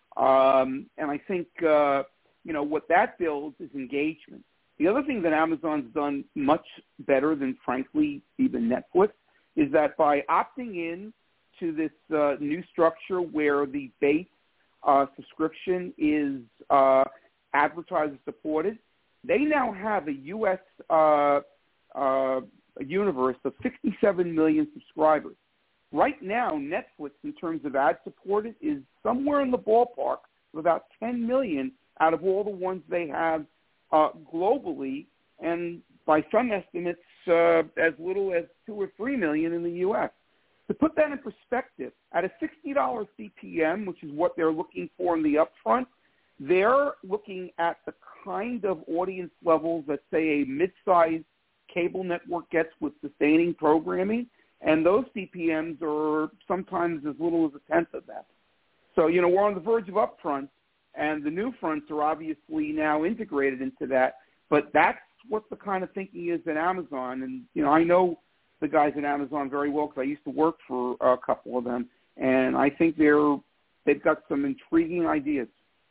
Um, and I think, uh, you know, what that builds is engagement. The other thing that Amazon's done much better than, frankly, even Netflix, is that by opting in to this uh, new structure where the base uh, subscription is uh, advertiser-supported, they now have a U S uh, uh, universe of sixty-seven million subscribers. Right now, Netflix, in terms of ad-supported, is somewhere in the ballpark of about ten million out of all the ones they have uh, globally, and by some estimates, uh, as little as two or three million in the U S. To put that in perspective, at a sixty dollars C P M, which is what they're looking for in the upfront, they're looking at the kind of audience levels that, say, a mid-sized cable network gets with sustaining programming. And those C P Ms are sometimes as little as a tenth of that. So, you know, we're on the verge of upfronts, and the new fronts are obviously now integrated into that. But that's what the kind of thinking is at Amazon. And, you know, I know the guys at Amazon very well because I used to work for a couple of them. And I think they're, they've got some intriguing ideas.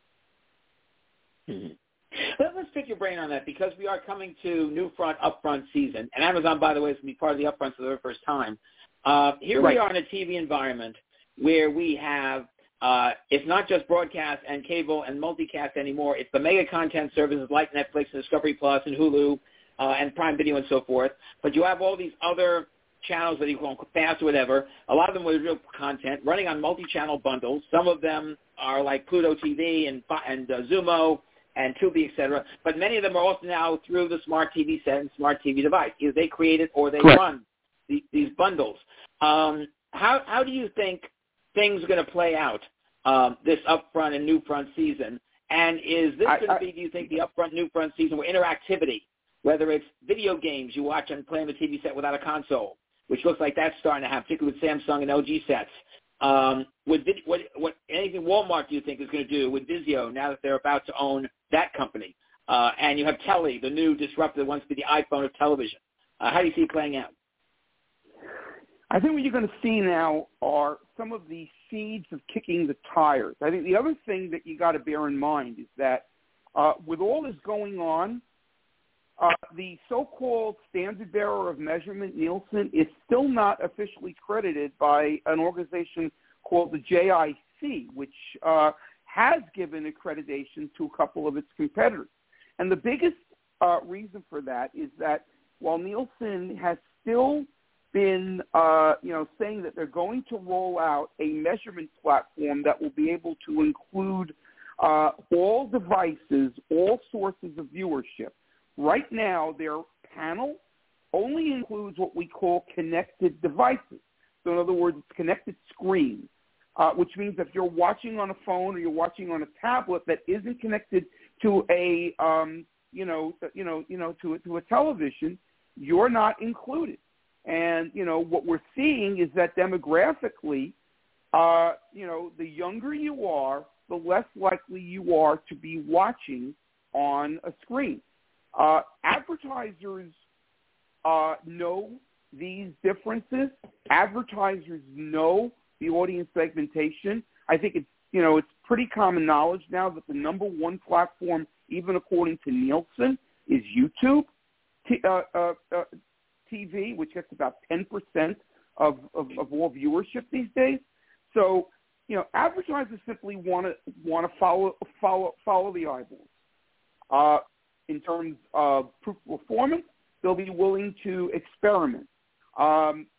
Mm-hmm. Let's pick your brain on that because we are coming to new front upfront season, and Amazon, by the way, is going to be part of the upfront for the very first time. Uh, here right. we are in a T V environment where we have uh, it's not just broadcast and cable and multicast anymore. It's the mega content services like Netflix and Discovery Plus and Hulu uh, and Prime Video and so forth. But you have all these other channels that you call FAST or whatever. A lot of them with real content running on multi-channel bundles. Some of them are like Pluto T V and and uh, Zumo and Tubi, et cetera. But many of them are also now through the smart T V set and smart T V device. Either they create it or they Correct. run the, these bundles. Um, how how do you think things are going to play out um, this upfront and new front season? And is this going to be, do you think, the upfront, new front season where interactivity, whether it's video games you watch and play on the T V set without a console, which looks like that's starting to happen, particularly with Samsung and L G sets, Um, with what, what anything Walmart do you think is going to do with Vizio now that they're about to own that company? Uh, and you have Telly, the new disruptor that wants to be the iPhone of television. Uh, how do you see it playing out? I think what you're going to see now are some of the seeds of kicking the tires. I think the other thing that you got to bear in mind is that uh, with all this going on, uh, the so-called standard bearer of measurement, Nielsen, is still not officially credited by an organization called the J I C, which uh, has given accreditation to a couple of its competitors. And the biggest uh, reason for that is that while Nielsen has still been, uh, you know, saying that they're going to roll out a measurement platform that will be able to include uh, all devices, all sources of viewership. Right now, their panel only includes what we call connected devices. So in other words, it's connected screens, uh, which means if you're watching on a phone or you're watching on a tablet that isn't connected to a, um, you know, you know, you know, to a, to a television, you're not included. And, you know, what we're seeing is that demographically, uh, you know, the younger you are, the less likely you are to be watching on a screen. Uh, advertisers uh, know these differences. Advertisers know the audience segmentation. I think it's, you know, it's pretty common knowledge now that the number one platform, even according to Nielsen, is YouTube T, uh, uh, uh, T V, which gets about ten percent of, of, of all viewership these days. So, you know, advertisers simply want to want to follow follow follow the eyeballs. Uh, in terms of performance, they'll be willing to experiment. Um,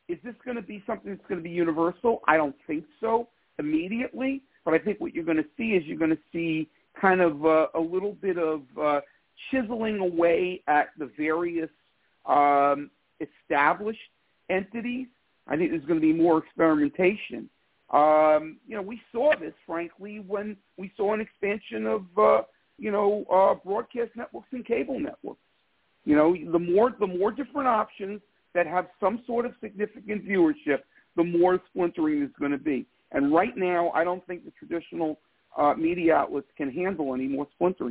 is this going to be something that's going to be universal? I don't think so immediately, but I think what you're going to see is you're going to see kind of uh, a little bit of uh, chiseling away at the various um, established entities. I think there's going to be more experimentation. Um, you know, we saw this, frankly, when we saw an expansion of, uh, you know, uh, broadcast networks and cable networks. You know, the more the more different options that have some sort of significant viewership, the more splintering is going to be. And right now, I don't think the traditional uh, media outlets can handle any more splintering.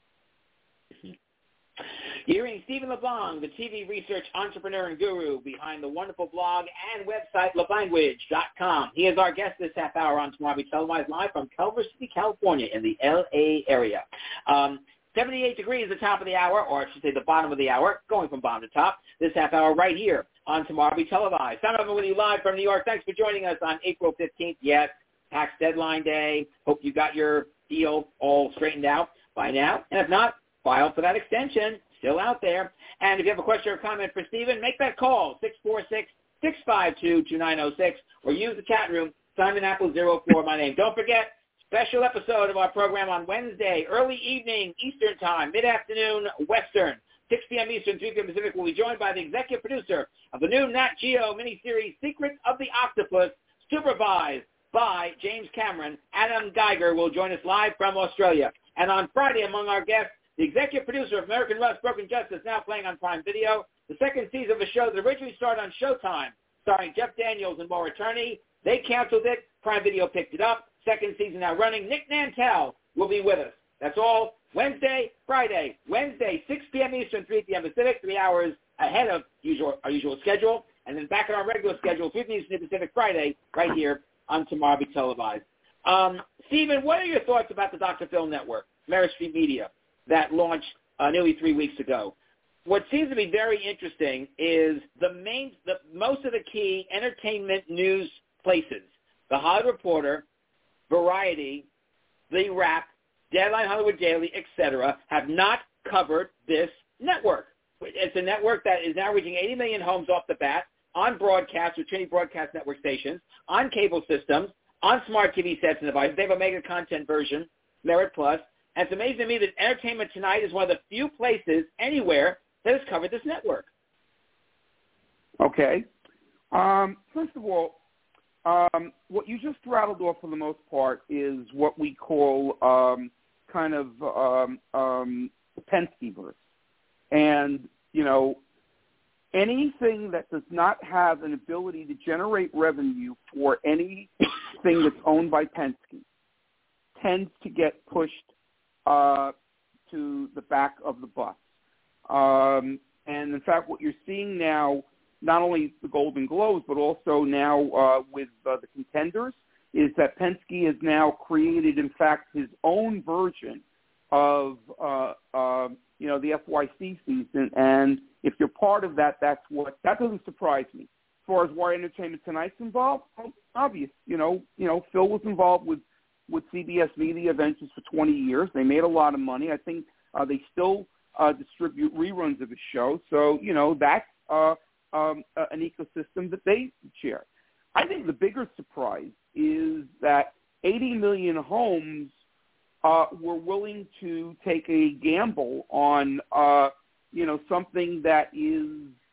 You're hearing Stephen LeBlanc, the T V research entrepreneur and guru behind the wonderful blog and website LeBlanguage dot com. He is our guest this half hour on Tomorrow Be Televised live from Culver City, California in the L A area. Um, seventy-eight degrees at the top of the hour, or I should say the bottom of the hour, going from bottom to top, this half hour right here on Tomorrow Be Televised. I'm over with you live from New York. Thanks for joining us on April fifteenth. Yes, tax deadline day. Hope you got your deal all straightened out by now. And if not, file for that extension. Still out there. And if you have a question or comment for Stephen, make that call, six four six, six five two, two nine zero six, or use the chat room, Simon Apple zero four, my name. Don't forget, special episode of our program on Wednesday, early evening Eastern Time, mid-afternoon Western, six p.m. Eastern, three p.m. Pacific. We'll be joined by the executive producer of the new Nat Geo miniseries, Secrets of the Octopus, supervised by James Cameron. Adam Geiger will join us live from Australia. And on Friday, among our guests, the executive producer of American Rust, Broken Justice, now playing on Prime Video. The second season of a show that originally started on Showtime, starring Jeff Daniels and Maura Tierney. They canceled it. Prime Video picked it up. Second season now running. Nick Nantel will be with us. That's all. Wednesday, Friday. Wednesday, six p.m. Eastern, three p.m. Pacific, three hours ahead of usual, our usual schedule. And then back at our regular schedule, three p.m. Eastern Pacific, Friday, right here on Tomorrow Be Televised. Um, Stephen, what are your thoughts about the Doctor Phil Network, Merit Street Media, that launched uh, nearly three weeks ago? What seems to be very interesting is the main, the, most of the key entertainment news places, The Hollywood Reporter, Variety, The Wrap, Deadline Hollywood Daily, et cetera, have not covered this network. It's a network that is now reaching eighty million homes off the bat, on broadcast with Trinity Broadcast Network stations, on cable systems, on smart T V sets and devices. They have a mega content version, Merit Plus. And it's amazing to me that Entertainment Tonight is one of the few places anywhere that has covered this network. Okay. Um, first of all, um, what you just rattled off for the most part is what we call um, kind of um, um, the Penske-verse. And, you know, anything that does not have an ability to generate revenue for anything that's owned by Penske tends to get pushed Uh, to the back of the bus. Um, and, in fact, what you're seeing now, not only the Golden Globes, but also now uh, with uh, the Contenders, is that Penske has now created, in fact, his own version of, uh, uh, you know, the F Y C season. And if you're part of that, that's what, that doesn't surprise me. As far as why Entertainment Tonight's involved, well, obvious. You know, you know, Phil was involved with with C B S Media Ventures for twenty years. They made a lot of money. I think uh, they still uh, distribute reruns of his show. So, you know, that's uh, um, uh, an ecosystem that they share. I think the bigger surprise is that eighty million homes uh, were willing to take a gamble on, uh, you know, something that is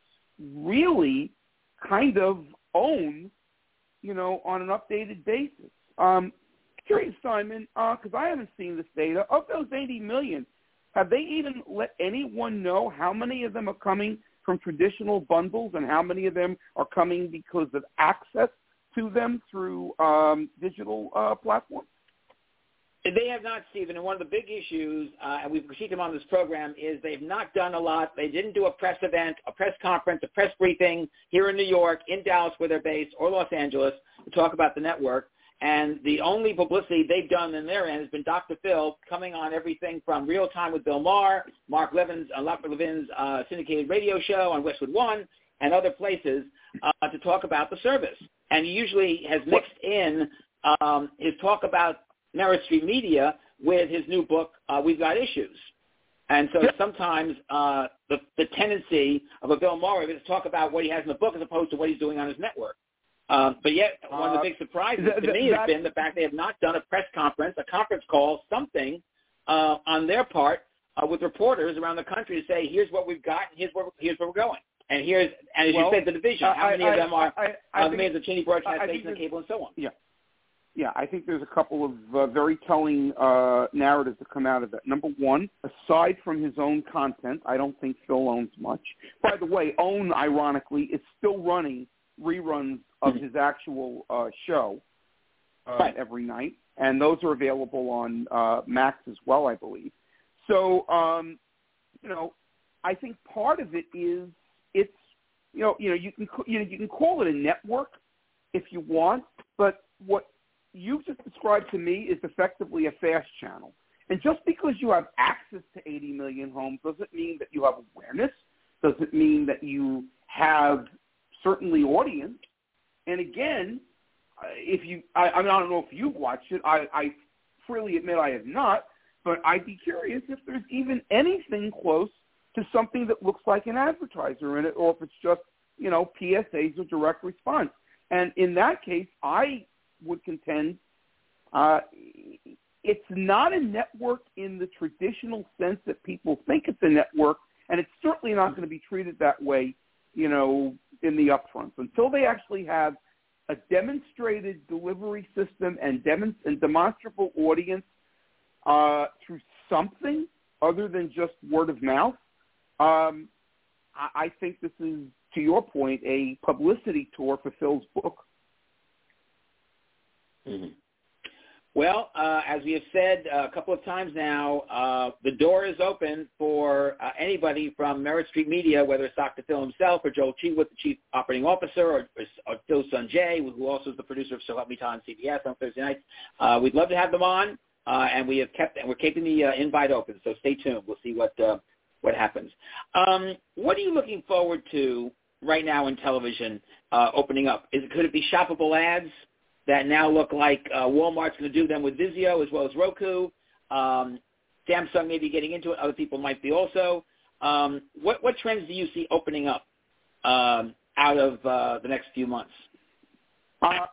really kind of owned, you know, on an updated basis. Um, Curious, Simon, because uh, I haven't seen this data. Of those eighty million, have they even let anyone know how many of them are coming from traditional bundles and how many of them are coming because of access to them through um, digital uh, platforms? They have not, Stephen, and one of the big issues, uh, and we've critiqued them on this program, is they've not done a lot. They didn't do a press event, a press conference, a press briefing here in New York, in Dallas where they're based, or Los Angeles to talk about the network. And the only publicity they've done in their end has been Doctor Phil coming on everything from Real Time with Bill Maher, Mark Levin's, uh, Mark Levin's uh, syndicated radio show on Westwood One, and other places uh, to talk about the service. And he usually has mixed in um, his talk about Merit Street Media with his new book, uh, We've Got Issues. And so sometimes uh, the, the tendency of a Bill Maher is to talk about what he has in the book as opposed to what he's doing on his network. Um, but yet, one of the big surprises uh, th- to me that, has been the fact they have not done a press conference, a conference call, something uh, on their part uh, with reporters around the country to say, here's what we've got, and here's where, here's where we're going. And here's, and as well, you said, the division. How many I, of them are I, I, uh, the means of Cheney broadcast station and cable and so on? Yeah. Yeah, I think there's a couple of uh, very telling uh, narratives that come out of that. Number one, aside from his own content, I don't think Phil owns much. By the way, OWN, ironically, is still running reruns of his actual uh, show uh, right. every night, and those are available on uh, Max as well, I believe. So, um, you know, I think part of it is it's, you know, you know, you can you know you can call it a network if you want, but what you've just described to me is effectively a fast channel. And just because you have access to eighty million homes doesn't mean that you have awareness, doesn't mean that you have certainly audience. And again, if you, I, I, mean, I don't know if you've watched it. I, I freely admit I have not, but I'd be curious if there's even anything close to something that looks like an advertiser in it, or if it's just, you know, P S As or direct response. And in that case, I would contend uh, it's not a network in the traditional sense that people think it's a network, and it's certainly not going to be treated that way, you know, in the upfronts. Until they actually have a demonstrated delivery system and, dem- and demonstrable audience uh, through something other than just word of mouth, um, I-, I think this is, to your point, a publicity tour for Phil's book. Mm-hmm. Well, uh, as we have said uh, a couple of times now, uh, the door is open for uh, anybody from Merit Street Media, whether it's Doctor Phil himself or Joel Chewith, the Chief Operating Officer, or, or Phil's son Jay, who also is the producer of So Help Me Todd on C B S on Thursday nights. Uh, we'd love to have them on, uh, and we have kept and we're keeping the uh, invite open. So stay tuned. We'll see what uh, what happens. Um, what are you looking forward to right now in television uh, opening up? Is it, could it be shoppable ads that now look like uh, Walmart's going to do them with Vizio as well as Roku? Um, Samsung may be getting into it. Other people might be also. Um, what, what trends do you see opening up um, out of uh, the next few months? Uh,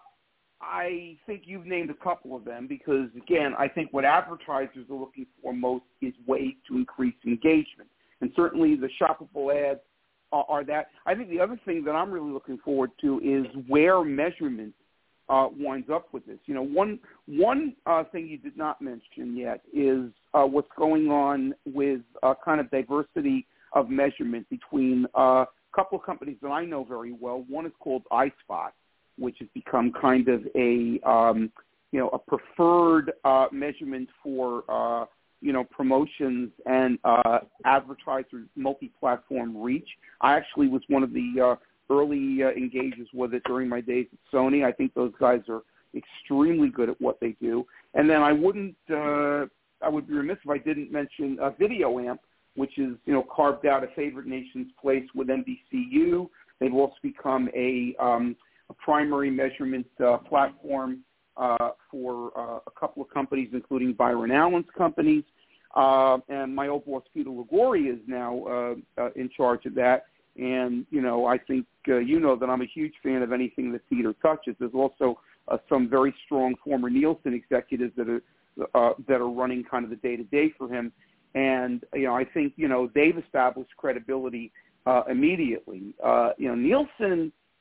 I think you've named a couple of them because, again, I think what advertisers are looking for most is ways to increase engagement. And certainly the shoppable ads are, are that. I think the other thing that I'm really looking forward to is where measurement Uh, winds up with this. You know, one one uh, thing you did not mention yet is uh, what's going on with uh, kind of diversity of measurement between uh, a couple of companies that I know very well. One is called iSpot, which has become kind of a um, you know a preferred uh, measurement for uh, you know promotions and uh, advertisers' multi-platform reach. I actually was one of the uh, early uh, engages with it during my days at Sony. I think those guys are extremely good at what they do. And then I wouldn't, uh, I would be remiss if I didn't mention uh, VideoAmp, which is, you know, carved out a Favorite Nation's place with N B C U. They've also become a, um, a primary measurement uh, platform uh, for uh, a couple of companies, including Byron Allen's companies. Uh, and my old boss, Peter Liguori, is now uh, uh, in charge of that. And, you know, I think uh, you know that I'm a huge fan of anything that Peter touches. There's also uh, some very strong former Nielsen executives that are uh, that are running kind of the day-to-day for him. And, you know, I think, you know, they've established credibility uh, immediately. Uh, you know, Nielsen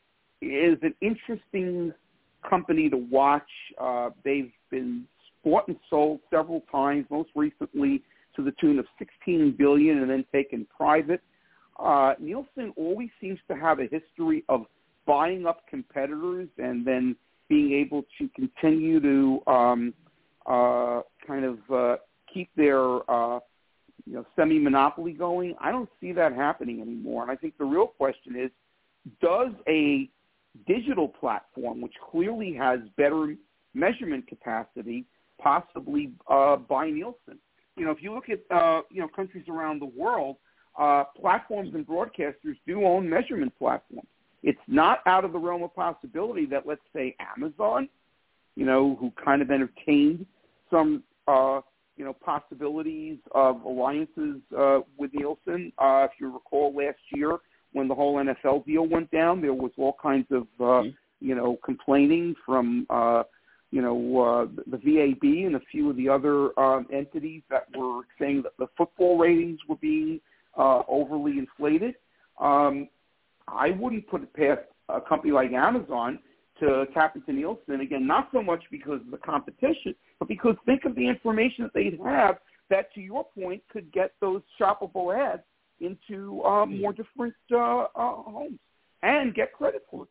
is an interesting company to watch. Uh, they've been bought and sold several times, most recently to the tune of sixteen billion dollars and then taken private. Uh, Nielsen always seems to have a history of buying up competitors and then being able to continue to um, uh, kind of uh, keep their uh, you know, semi-monopoly going. I don't see that happening anymore. And I think the real question is, does a digital platform, which clearly has better measurement capacity, possibly uh, buy Nielsen? You know, if you look at uh, you know countries around the world, Uh, platforms and broadcasters do own measurement platforms. It's not out of the realm of possibility that, let's say, Amazon, you know, who kind of entertained some, uh, you know, possibilities of alliances uh, with Nielsen. Uh, if you recall last year when the whole N F L deal went down, there was all kinds of, uh, mm-hmm. you know, complaining from, uh, you know, uh, the V A B and a few of the other um, entities that were saying that the football ratings were being uh, overly inflated. Um, I wouldn't put it past a company like Amazon to tap into Nielsen, again, not so much because of the competition, but because think of the information that they'd have that, to your point, could get those shoppable ads into uh, more different uh, uh, homes and get credit for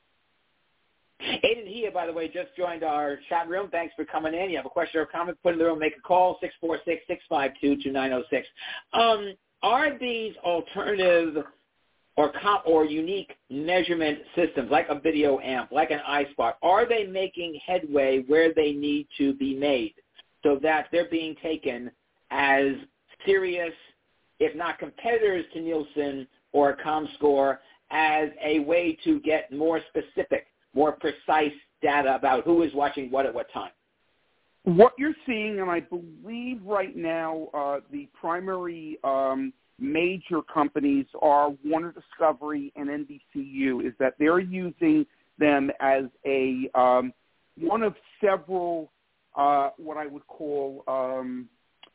it. Aiden Hia, by the way, just joined our chat room. Thanks for coming in. You have a question or comment, put it in the room, make a call, six four six, six five two, two nine zero six. Um, are these alternative or comp or unique measurement systems like a video amp, like an iSpot, are they making headway where they need to be made so that they're being taken as serious, if not competitors to Nielsen or ComScore, as a way to get more specific, more precise data about who is watching what at what time? What you're seeing, and I believe right now uh, the primary um, major companies are Warner Discovery and N B C U, is that they're using them as a um, one of several uh, what I would call um,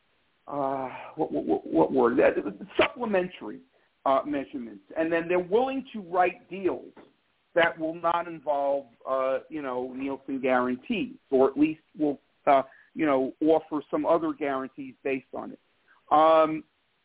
uh, what, what, what word that supplementary uh, measurements, and then they're willing to write deals that will not involve uh, you know Nielsen guarantees, or at least will uh, you know offer some other guarantees based on it. Um,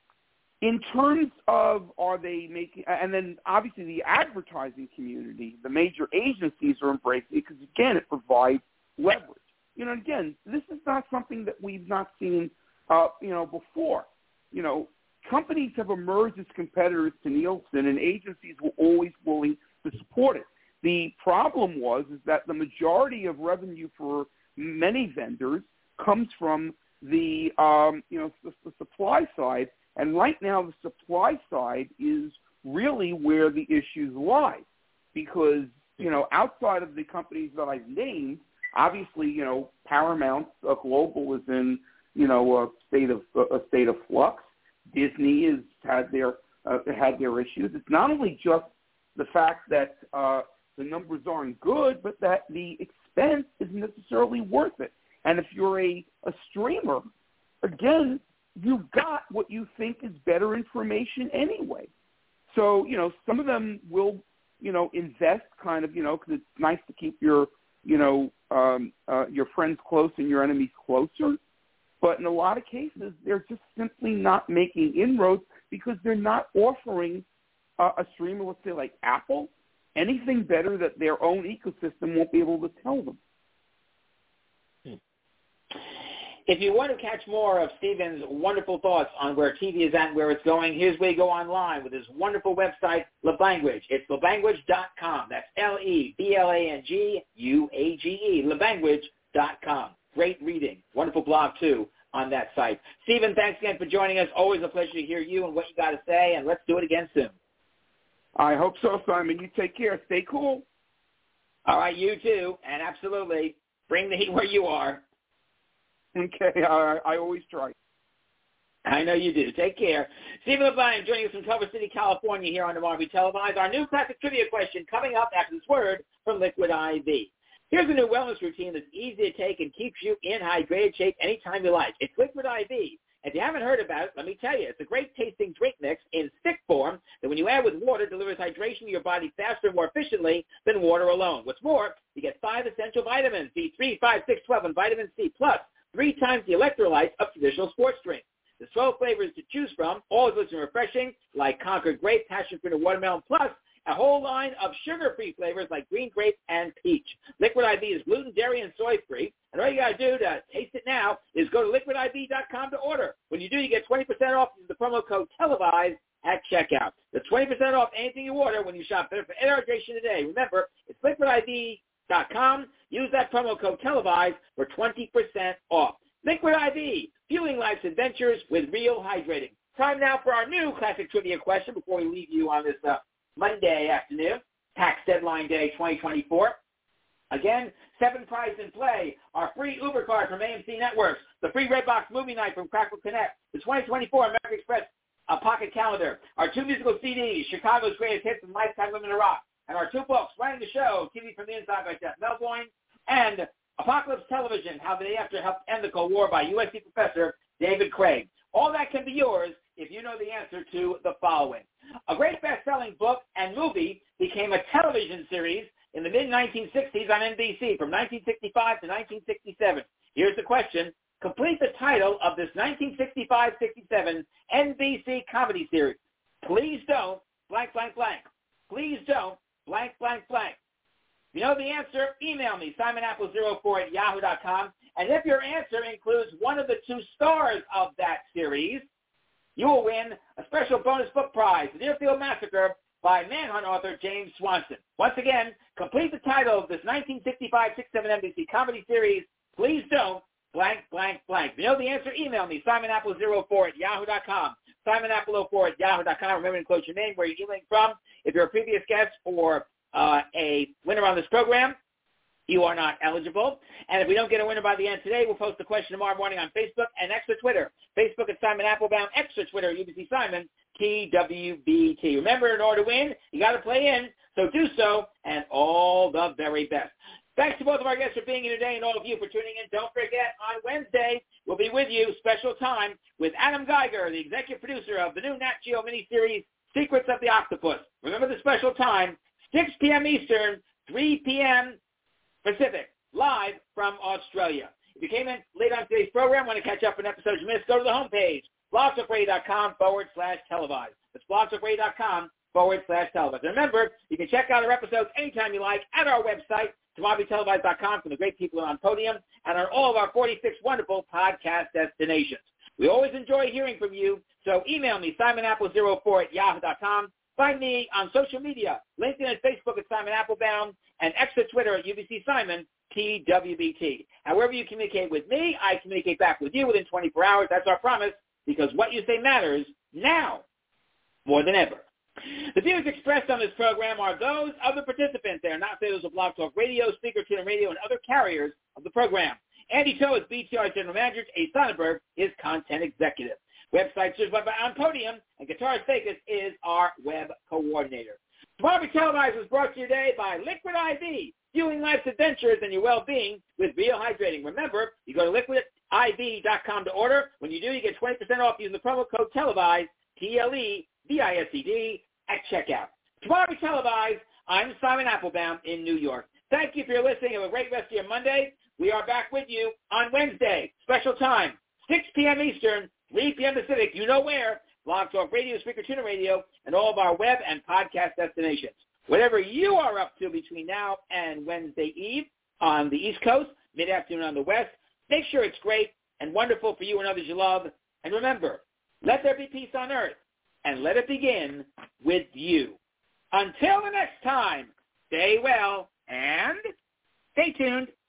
In terms of are they making, and then obviously the advertising community, the major agencies are embracing it because, again, it provides leverage. You know, again, this is not something that we've not seen, uh, you know, before. You know, companies have emerged as competitors to Nielsen, and agencies were always willing to support it. The problem was is that the majority of revenue for many vendors comes from the, um, you know, the, the supply side. And right now the supply side is really where the issues lie because, you know, outside of the companies that I've named, obviously, you know, Paramount uh, Global is in, you know, a state of a state of flux. Disney has had their uh, had their issues. It's not only just the fact that uh, the numbers aren't good, but that the expense isn't necessarily worth it. And if you're a, a streamer, again, you've got what you think is better information anyway. So, you know, some of them will, you know, invest kind of, you know, because it's nice to keep your, you know, um, uh, your friends close and your enemies closer. But in a lot of cases, they're just simply not making inroads because they're not offering uh, a streamer, let's say like Apple, anything better that their own ecosystem won't be able to tell them. If you want to catch more of Stephen's wonderful thoughts on where T V is at and where it's going, here's where you go online with his wonderful website, LeBanguage. It's lebanguage dot com. That's L E B L A N G U A G E, lebanguage dot com. Great reading. Wonderful blog, too, on that site. Stephen, thanks again for joining us. Always a pleasure to hear you and what you got to say, and let's do it again soon. I hope so, Simon. You take care. Stay cool. All right, you too, and absolutely bring the heat where you are. Okay, I, I always try. I know you do. Take care. Stephen LeBlanc joining us from Culver City, California here on the Marby Televised. Our new classic trivia question coming up after this word from Liquid I V. Here's a new wellness routine that's easy to take and keeps you in hydrated shape anytime you like. It's Liquid I V. If you haven't heard about it, let me tell you, it's a great-tasting drink mix in stick form that when you add with water, delivers hydration to your body faster and more efficiently than water alone. What's more, you get five essential vitamins, B three, five, six, twelve, and vitamin C, plus three times the electrolytes of traditional sports drinks. There's twelve flavors to choose from, all delicious and refreshing, like Concord Grape, Passion Fruit, and Watermelon, plus a whole line of sugar-free flavors like green grape and peach. Liquid I V is gluten, dairy, and soy-free, and all you got to do to taste it now is go to liquid I V dot com to order. When you do, you get twenty percent off using the promo code TELEVISED at checkout. That's twenty percent off anything you order when you shop Better for Hydration today. Remember, it's liquid I V dot com. Use that promo code TELEVISED for twenty percent off. Liquid I V, fueling life's adventures with real hydrating. Time now for our new classic trivia question before we leave you on this uh, Monday afternoon, tax deadline day twenty twenty-four. Again, seven prizes in play. Our free Uber card from A M C Networks, the free Redbox movie night from Crackle Connect, the twenty twenty-four American Express uh, pocket calendar, our two musical C Ds, Chicago's Greatest Hits and Lifetime Women in Rock, and our two books, Running the Show, T V from the Inside by Jeff Melvoin, and Apocalypse Television, How the Day After Helped End the Cold War by U S C professor David Craig. All that can be yours if you know the answer to the following. A great best-selling book and movie became a television series in the mid nineteen sixties on N B C from nineteen sixty-five to nineteen sixty-seven. Here's the question. Complete the title of this nineteen sixty-five sixty-seven N B C comedy series. Please don't blank, blank, blank. Please don't blank, blank, blank. If you know the answer, email me, simon apple zero four at yahoo dot com. And if your answer includes one of the two stars of that series, you will win a special bonus book prize, The Deerfield Massacre, by Manhunt author James Swanson. Once again, complete the title of this nineteen sixty-five sixty-seven N B C comedy series. Please don't blank, blank, blank. If you know the answer, email me, simon apple zero four at yahoo dot com. simon apple zero four at yahoo dot com. Remember to enclose your name, where you're emailing from. If you're a previous guest or uh, a winner on this program, you are not eligible. And if we don't get a winner by the end today, we'll post the question tomorrow morning on Facebook and X or Twitter. Facebook at Simon Applebaum, X or Twitter at U B C Simon, T W B T. Remember, in order to win, you got to play in, so do so, and all the very best. Thanks to both of our guests for being here today and all of you for tuning in. Don't forget, on Wednesday, we'll be with you, special time, with Adam Geiger, the executive producer of the new Nat Geo miniseries, Secrets of the Octopus. Remember the special time, six p.m. Eastern, three p.m. Pacific, live from Australia. If you came in late on today's program, want to catch up on episodes you missed, go to the homepage, blogtalkradio.com forward slash televised. That's blogtalkradio.com forward slash televised. Remember, you can check out our episodes anytime you like at our website, Tamabi Televised dot com, from the great people on Podium, and on all of our forty-six wonderful podcast destinations. We always enjoy hearing from you, so email me, simon apple zero four at yahoo dot com. Find me on social media, LinkedIn and Facebook at Simon Applebaum, and X or Twitter at U B C Simon, T W B T. However you communicate with me, I communicate back with you within twenty-four hours. That's our promise, because what you say matters now more than ever. The views expressed on this program are those of the participants. They are not those of Blog Talk Radio, Speaker Tuna Radio, and other carriers of the program. Andy Toe is B T R's General Manager. A. Sonnenberg is Content Executive. Website search by on Podium, and Guitarist Vegas is our web coordinator. Tomorrow Televised was brought to you today by Liquid I V, fueling life's adventures and your well-being with real hydrating. Remember, you go to liquid I V dot com to order. When you do, you get twenty percent off using the promo code TELEVISED, T L E V I S E D, at checkout. Tomorrow Televised, I'm Simon Applebaum in New York. Thank you for your listening. Have a great rest of your Monday. We are back with you on Wednesday, special time, six p.m. Eastern, three p.m. Pacific. You know where. Blog Talk Radio, Speaker Tuna Radio, and all of our web and podcast destinations. Whatever you are up to between now and Wednesday Eve on the East Coast, mid-afternoon on the West, make sure it's great and wonderful for you and others you love. And remember, let there be peace on earth, and let it begin with you. Until the next time, stay well and stay tuned.